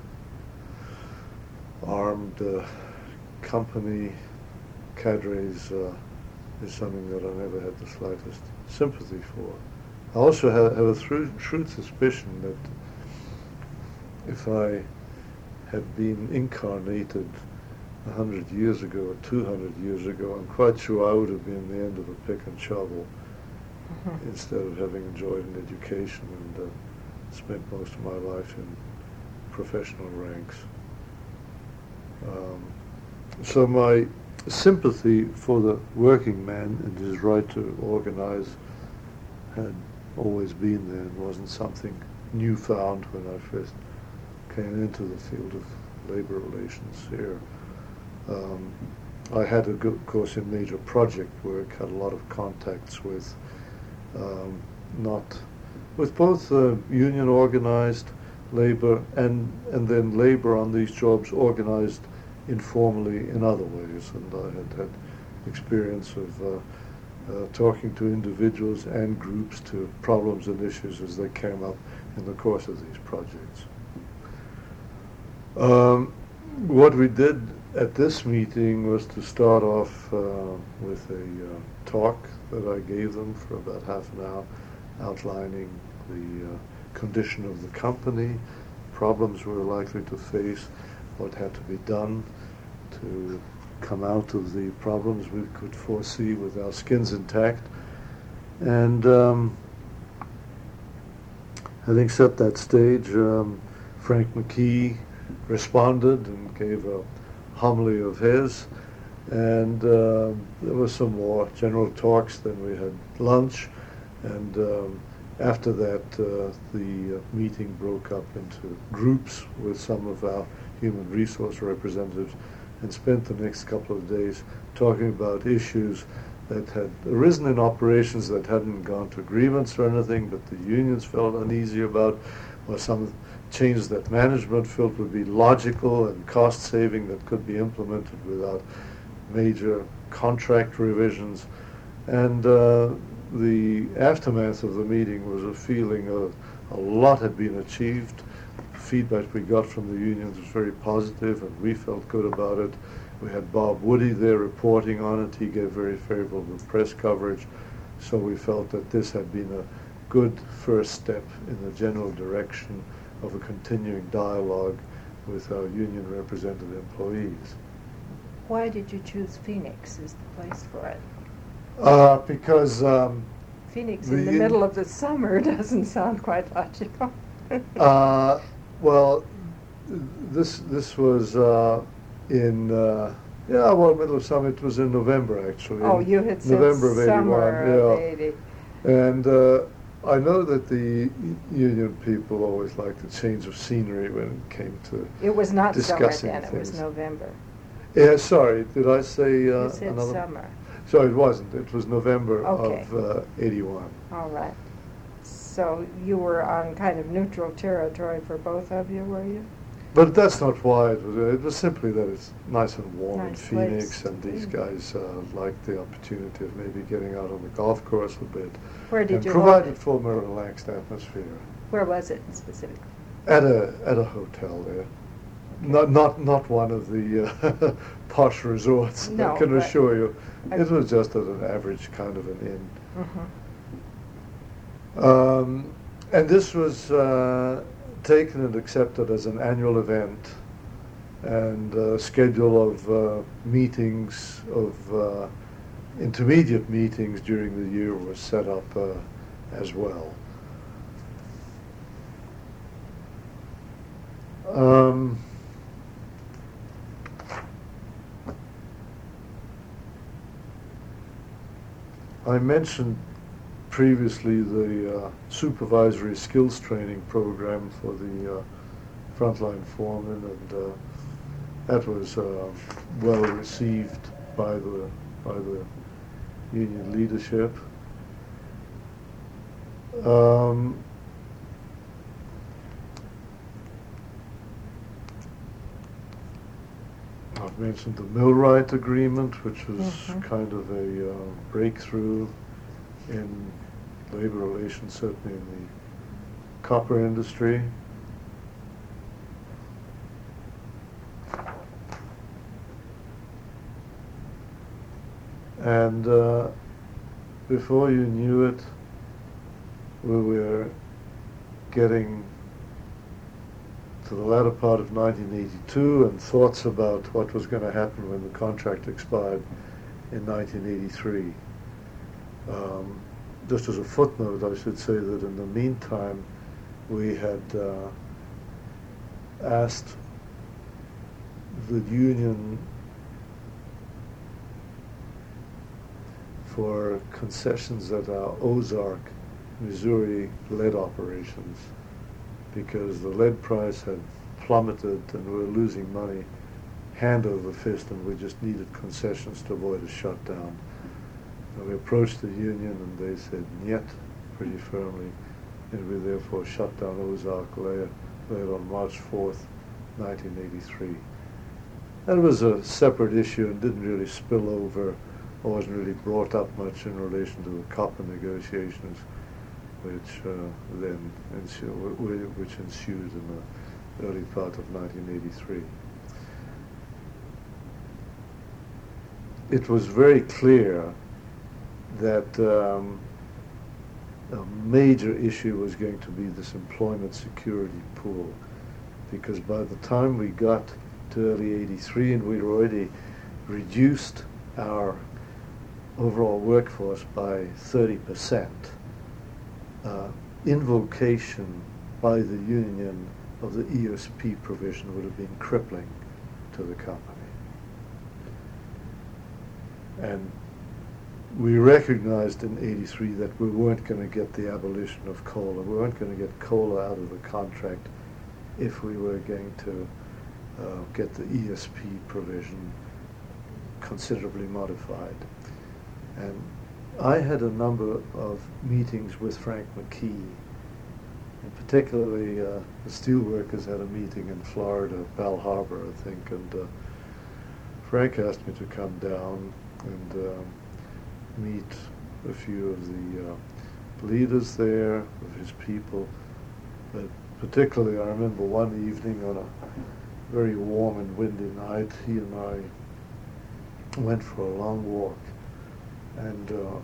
uh, armed uh, company cadres uh, is something that I never had the slightest sympathy for. I also have, have a through, shrewd suspicion that if I had been incarnated a hundred years ago or two hundred years ago, I'm quite sure I would have been the end of a pick and shovel mm-hmm. instead of having enjoyed an education and uh, spent most of my life in professional ranks. Um, so my sympathy for the working man and his right to organize had always been there and wasn't something newfound when I first came into the field of labor relations here. Um, I had, a good, of course, in major project work, had a lot of contacts with um, not with both uh, union organized labor and and then labor on these jobs organized informally in other ways, and I had had experience of uh, uh, talking to individuals and groups to problems and issues as they came up in the course of these projects. Um, what we did at this meeting was to start off uh, with a uh, talk that I gave them for about half an hour, outlining the uh, condition of the company, problems we were likely to face, what had to be done to come out of the problems we could foresee with our skins intact. And um, having set that stage, um, Frank McKee responded and gave a homily of his, and uh, there were some more general talks. Then we had lunch, and um, after that uh, the uh, meeting broke up into groups with some of our human resource representatives, and spent the next couple of days talking about issues that had arisen in operations that hadn't gone to grievance or anything, but the unions felt uneasy about, or some changes that management felt would be logical and cost-saving that could be implemented without major contract revisions. And uh, the aftermath of the meeting was a feeling of a lot had been achieved. Feedback we got from the unions was very positive, and we felt good about it. We had Bob Woody there reporting on it. He gave very favorable press coverage. So we felt that this had been a good first step in the general direction of a continuing dialogue with our union represented employees. Why did you choose Phoenix as the place for it? Uh, because um, Phoenix the in the un- middle of the summer doesn't sound quite logical. uh, well, this this was uh, in uh, yeah, well, middle of summer. It was in November actually. Oh, in you had said November of summer of eighty-one, eighty. yeah. And uh, I know that the union people always liked a change of scenery when it came to It was not summer discussing then, it was things. November. Yeah, sorry, did I say uh, You said another? summer. So it wasn't. It was November Okay. of uh, eighty-one. All right. So you were on kind of neutral territory for both of you, were you? But that's not why it was. It was simply that it's nice and warm in Nice place Phoenix, to and these be. guys uh, liked the opportunity of maybe getting out on the golf course a bit. Where did and you hold provided it? for a more relaxed atmosphere Where was it specifically? at a at a hotel there. Not not not one of the uh, posh resorts. No, I can but assure you, I- it was just at an average kind of an inn. Mhm. Um, and this was uh, taken and accepted as an annual event, and a schedule of uh, meetings, of uh, intermediate meetings during the year was set up uh, as well. Um, I mentioned previously the uh, supervisory skills training program for the uh, frontline foremen, and uh, that was uh, well received by the by the union leadership. Um, I've mentioned the Millwright Agreement, which was Mhm. kind of a uh, breakthrough in labor relations, certainly in the copper industry. And uh, before you knew it, we were getting to the latter part of nineteen eighty-two, and thoughts about what was going to happen when the contract expired in nineteen eighty-three. Um, just as a footnote, I should say that in the meantime, we had uh, asked the union for concessions at our Ozark, Missouri lead operations, because the lead price had plummeted and we were losing money hand over fist, and we just needed concessions to avoid a shutdown. And we approached the union and they said "Niet" pretty firmly, and we therefore shut down Ozark lead, lead on March fourth, nineteen eighty-three. That was a separate issue and didn't really spill over, or wasn't really brought up much in relation to the copper negotiations, which uh, then ensued, which ensued in the early part of nineteen eighty-three. It was very clear that um, a major issue was going to be this employment security pool, because by the time we got to early eighty-three, and we'd already reduced our overall workforce by thirty percent, uh, invocation by the union of the E S P provision would have been crippling to the company. And we recognized in eighty-three that we weren't going to get the abolition of COLA. We weren't going to get COLA out of the contract if we were going to uh, get the E S P provision considerably modified. And I had a number of meetings with Frank McKee, And particularly, uh, the steelworkers had a meeting in Florida, Bal Harbor, I think, and uh, Frank asked me to come down and um, meet a few of the uh, leaders there, of his people. But particularly, I remember one evening on a very warm and windy night, he and I went for a long walk, and uh,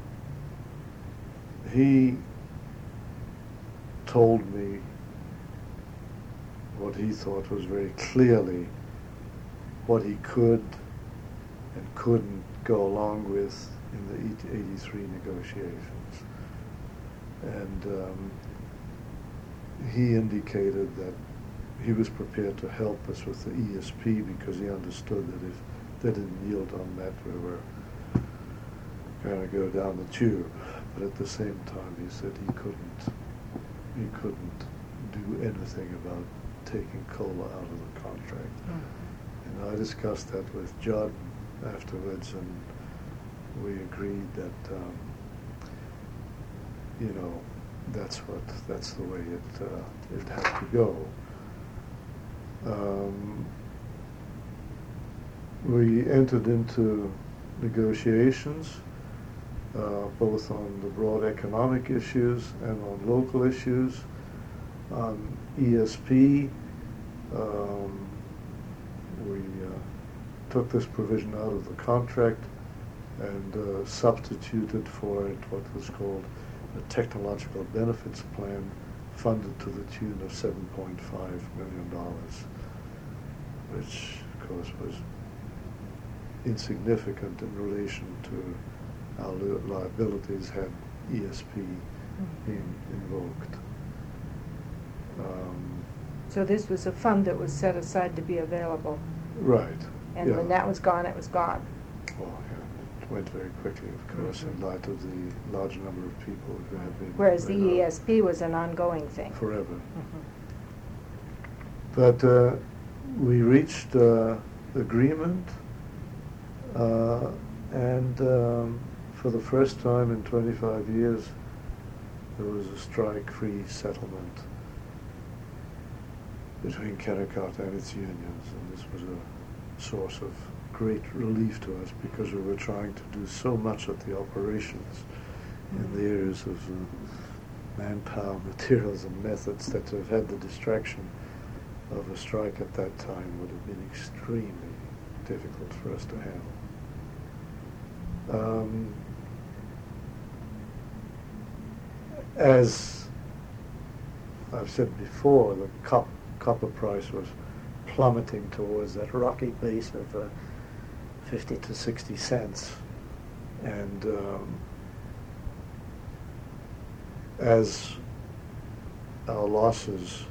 he told me what he thought was very clearly what he could and couldn't go along with in the eighty-three negotiations. And um, he indicated that he was prepared to help us with the E S P because he understood that if they didn't yield on that, we were going to go down the tube. But at the same time, he said he couldn't, he couldn't do anything about taking cola out of the contract. Mm-hmm. And I discussed that with Judd afterwards, and we agreed that, um, you know, that's what, that's the way it, uh, it had to go. Um, we entered into negotiations, uh, both on the broad economic issues and on local issues. On E S P, um, we uh, took this provision out of the contract and uh, substituted for it what was called a technological benefits plan, funded to the tune of seven point five million dollars, which, of course, was insignificant in relation to our li- liabilities had E S P been invoked. Um, So this was a fund that was set aside to be available. right. And yeah. when that was gone, it was gone. Oh, yeah. It went very quickly, of course, in light of the large number of people who had been. Whereas the laid E off S P was an ongoing thing. Forever. Mm-hmm. But uh, we reached uh, agreement, uh, and um, for the first time in twenty-five years, there was a strike-free settlement between Kennecott and its unions, and this was a source of great relief to us because we were trying to do so much of the operations in the areas of uh, manpower, materials, and methods that to have had the distraction of a strike at that time would have been extremely difficult for us to handle. Um, as I've said before, the cop, copper price was plummeting towards that rocky base of uh, fifty to sixty cents. And um, as our losses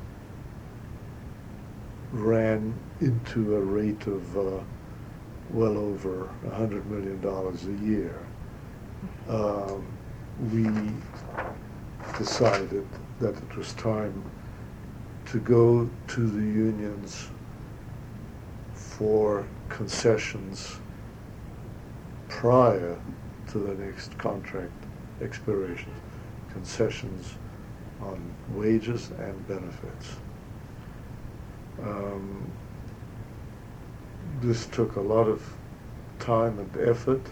ran into a rate of uh, well over one hundred million dollars a year, um, we decided that it was time to go to the unions for concessions prior to the next contract expiration, concessions on wages and benefits. Um, this took a lot of time and effort.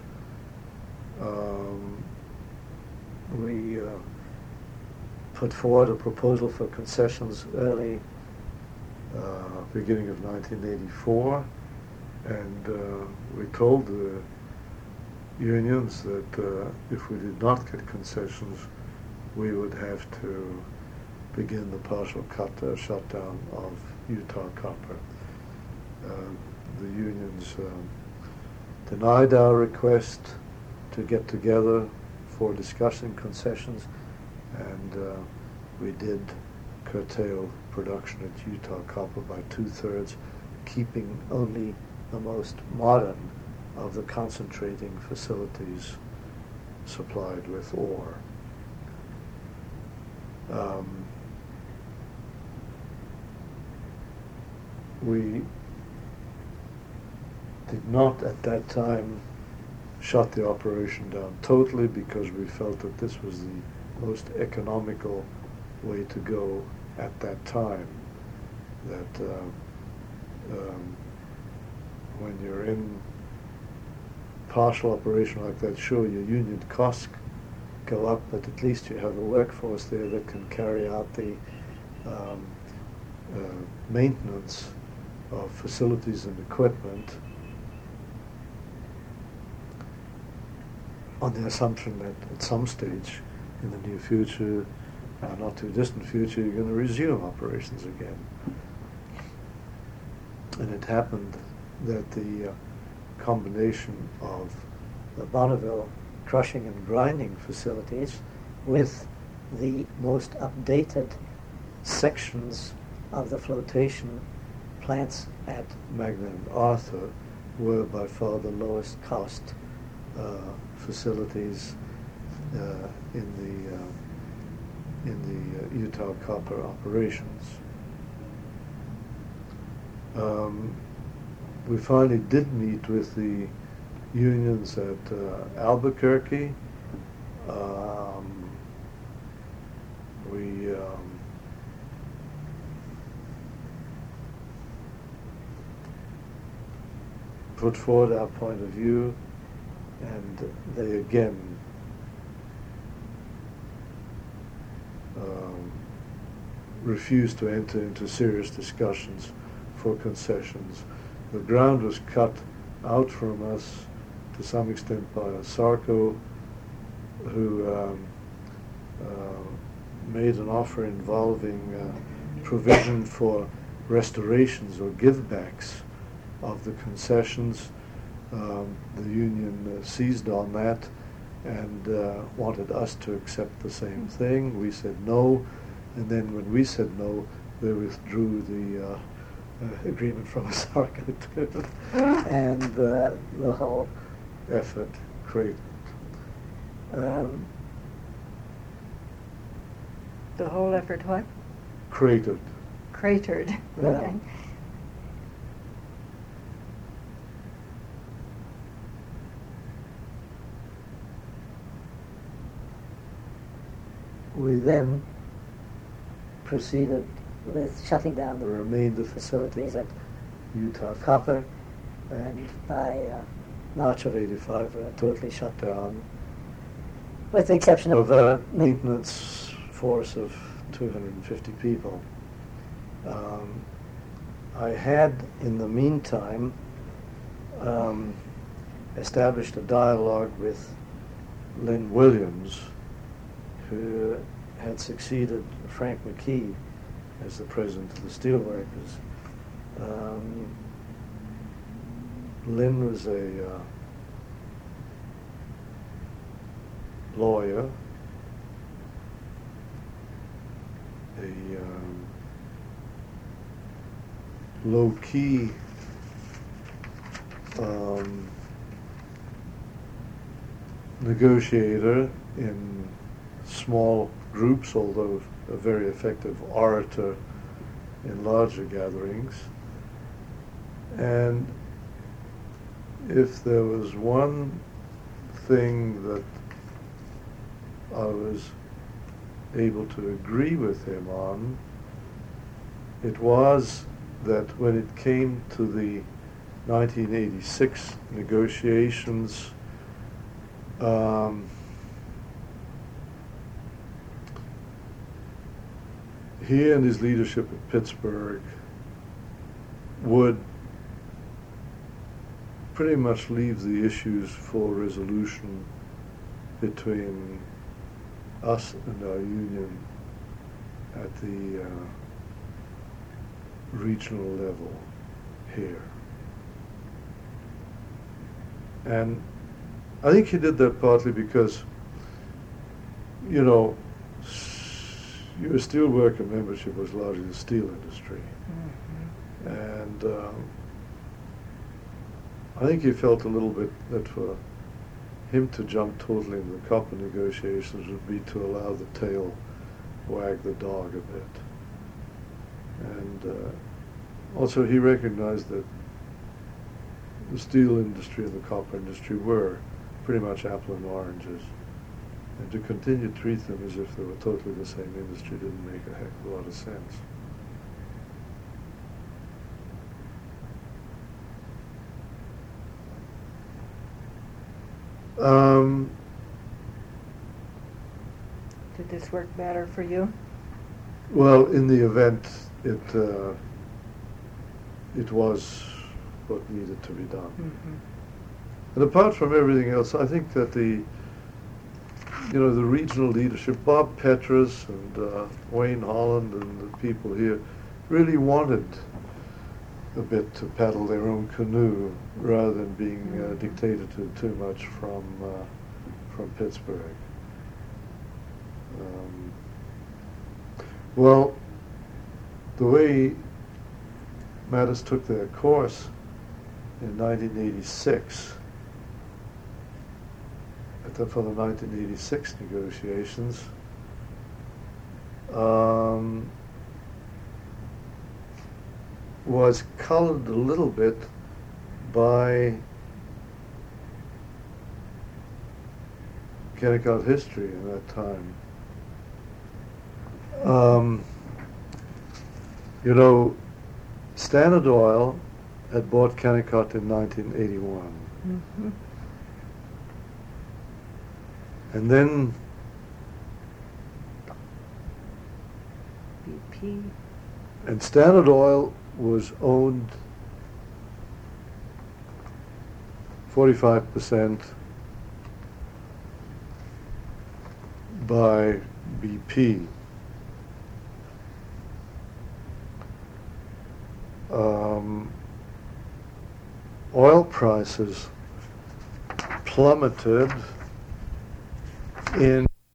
Um, we uh, put forward a proposal for concessions early, uh, beginning of nineteen eighty-four, and uh, we told the unions that uh, if we did not get concessions, we would have to begin the partial cut, uh, shutdown of Utah Copper. Uh, the unions um, denied our request to get together for discussing concessions, and uh, we did curtail production at Utah Copper by two-thirds, keeping only the most modern of the concentrating facilities supplied with ore. Um, we did not at that time shut the operation down totally because we felt that this was the most economical way to go at that time, that uh, um, when you're in partial operation like that, sure, your union costs go up, but at least you have a workforce there that can carry out the um, uh, maintenance of facilities and equipment on the assumption that at some stage in the near future, uh, not too distant future, you're going to resume operations again. And it happened that the uh, combination of the Bonneville crushing and grinding facilities with the most updated sections of the flotation plants at Magna and Arthur were by far the lowest cost uh, facilities uh, in the uh, in the uh, Utah copper operations. Um, we finally did meet with the unions at uh, Albuquerque. Um, we um, put forward our point of view, and they again um, refused to enter into serious discussions for concessions. The ground was cut out from us to some extent by Sarco, who um, uh, made an offer involving uh, provision for restorations or givebacks of the concessions. Um, the union uh, seized on that and uh, wanted us to accept the same thing. We said no, and then when we said no, they withdrew the uh, uh, agreement from Sarco too, and uh, the whole effort cratered. Um, The whole effort what? cratered. Cratered. Yeah. Okay. We then proceeded with shutting down the remainder facilities at Utah Copper, and by uh, March of eighty-five we were totally shut down, with the exception of a maintenance force of two hundred fifty people. Um, I had, in the meantime, um, established a dialogue with Lynn Williams, who had succeeded Frank McKee as the president of the Steelworkers. Um, Lynn was a uh, lawyer, a um, low-key um, negotiator in small groups, although a very effective orator in larger gatherings. And if there was one thing that I was able to agree with him on, it was that when it came to the nineteen eighty-six negotiations, um, he and his leadership at Pittsburgh would pretty much leave the issues for resolution between us and our union at the uh, regional level here. And I think he did that partly because, you know, your steelworker membership was largely the steel industry. Mm-hmm. And um, I think he felt a little bit that for him to jump totally into the copper negotiations would be to allow the tail wag the dog a bit. And uh, also he recognized that the steel industry and the copper industry were pretty much apple and oranges. And to continue to treat them as if they were totally the same industry didn't make a heck of a lot of sense. Um, Did this work better for you? well, in the event, it uh, it was what needed to be done. Mm-hmm. And apart from everything else, I think that the you know the regional leadership, Bob Petrus and uh, Wayne Holland and the people here, really wanted a bit to paddle their own canoe rather than being uh, dictated to too much from uh, from Pittsburgh. Um, well, the way matters took their course in nineteen eighty-six, at the, for the nineteen eighty-six negotiations, um, was colored a little bit by Kennecott history in that time. Um, you know, Standard Oil had bought Kennecott in nineteen eighty-one. Mm-hmm. And then B P. and Standard Oil was owned forty-five percent by B P. Um, oil prices plummeted in